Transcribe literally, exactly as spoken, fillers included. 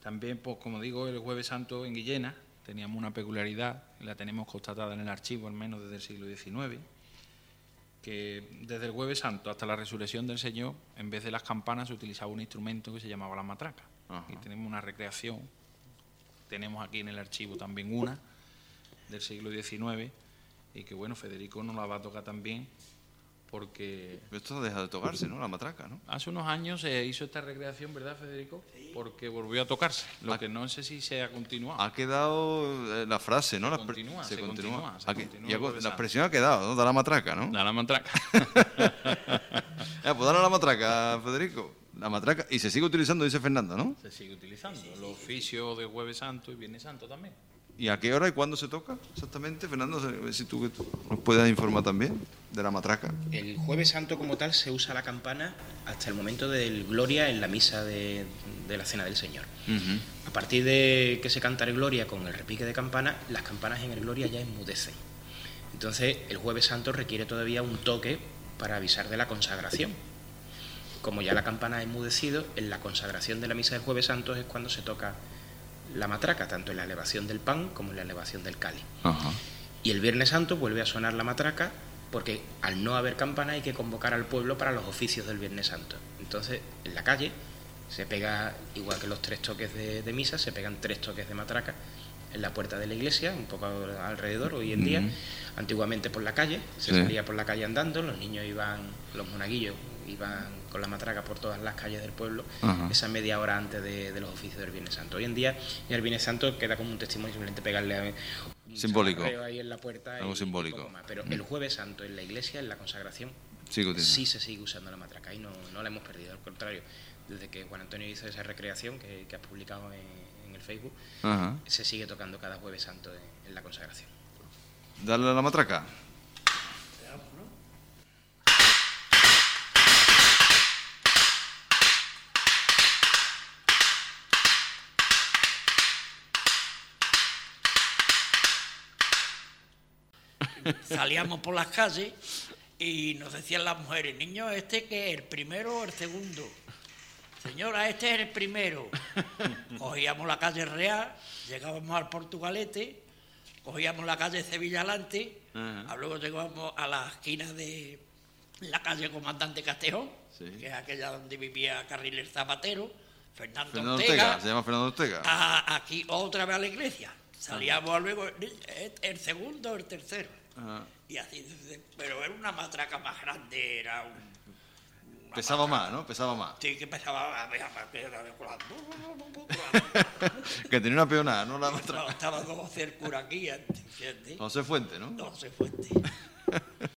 También, pues como digo, el Jueves Santo en Guillena teníamos una peculiaridad, y la tenemos constatada en el archivo al menos desde el siglo diecinueve, que desde el Jueves Santo hasta la resurrección del Señor, en vez de las campanas se utilizaba un instrumento que se llamaba la matraca. Ajá. Y tenemos una recreación, tenemos aquí en el archivo también una del siglo diecinueve, y que bueno, Federico nos la va a tocar también, porque... Pero esto deja de tocarse, ¿no? La matraca, ¿no? Hace unos años se hizo esta recreación, ¿verdad, Federico? Sí. Porque volvió a tocarse, lo ha, que no sé si se ha continuado. Ha quedado eh, la frase, ¿no? Se la continúa, se, se continúa. continúa. Se continúa y ha, la expresión ha quedado, ¿no? Da la matraca, ¿no? Da la matraca. Ya, pues dale la matraca, Federico. La matraca. Y se sigue utilizando, dice Fernando, ¿no? Se sigue utilizando. Sí, sí, los oficios de Jueves Santo y Viernes Santo también. ¿Y a qué hora y cuándo se toca exactamente, Fernando? A ver si tú nos puedes informar también de la matraca. El Jueves Santo como tal se usa la campana hasta el momento del Gloria en la misa de, de la Cena del Señor. Uh-huh. A partir de que se canta el Gloria con el repique de campana, las campanas en el Gloria ya enmudecen. Entonces el Jueves Santo requiere todavía un toque para avisar de la consagración. Como ya la campana ha enmudecido, en la consagración de la misa del Jueves Santo es cuando se toca la matraca, tanto en la elevación del pan como en la elevación del cáliz. Uh-huh. Y el Viernes Santo vuelve a sonar la matraca, porque al no haber campana hay que convocar al pueblo para los oficios del Viernes Santo. Entonces, en la calle se pega, igual que los tres toques de, de misa, se pegan tres toques de matraca en la puerta de la iglesia, un poco alrededor hoy en uh-huh. día. Antiguamente por la calle, se sí. salía por la calle andando, los niños iban, los monaguillos iban con la matraca por todas las calles del pueblo, uh-huh. esa media hora antes de, de los oficios del Viernes Santo. Hoy en día, el Viernes Santo queda como un testimonio, simplemente pegarle un simbólico ahí en la puerta. Algo y, simbólico. Y poco más. Pero uh-huh. el Jueves Santo en la iglesia, en la consagración, sí, sí se sigue usando la matraca y no, no la hemos perdido. Al contrario, desde que Juan Antonio hizo esa recreación que, que has publicado en, en el Facebook, uh-huh. se sigue tocando cada Jueves Santo en, en la consagración. Dale a la matraca. Salíamos por las calles y nos decían las mujeres: niño, ¿este qué es? ¿El primero o el segundo? Señora, este es el primero. Cogíamos la calle Real, llegábamos al Portugalete, cogíamos la calle Sevilla Alante, uh-huh. luego llegábamos a la esquina de la calle Comandante Castejón, sí. que es aquella donde vivía Carriles Zapatero, Fernando, Fernando Ortega, Ortega, se llama Fernando Ortega. A, aquí otra vez a la iglesia. Salíamos uh-huh. luego el segundo o el tercero. Uh-huh. Y así, pero era una matraca más grande, era un... Pesaba matraca. Más, ¿no? Pesaba más. Sí, que pesaba más. Que tenía una peonada, ¿no? La matraca. No, estaba como Cercura aquí, ¿entiendes? José Fuente, ¿no? José Fuente.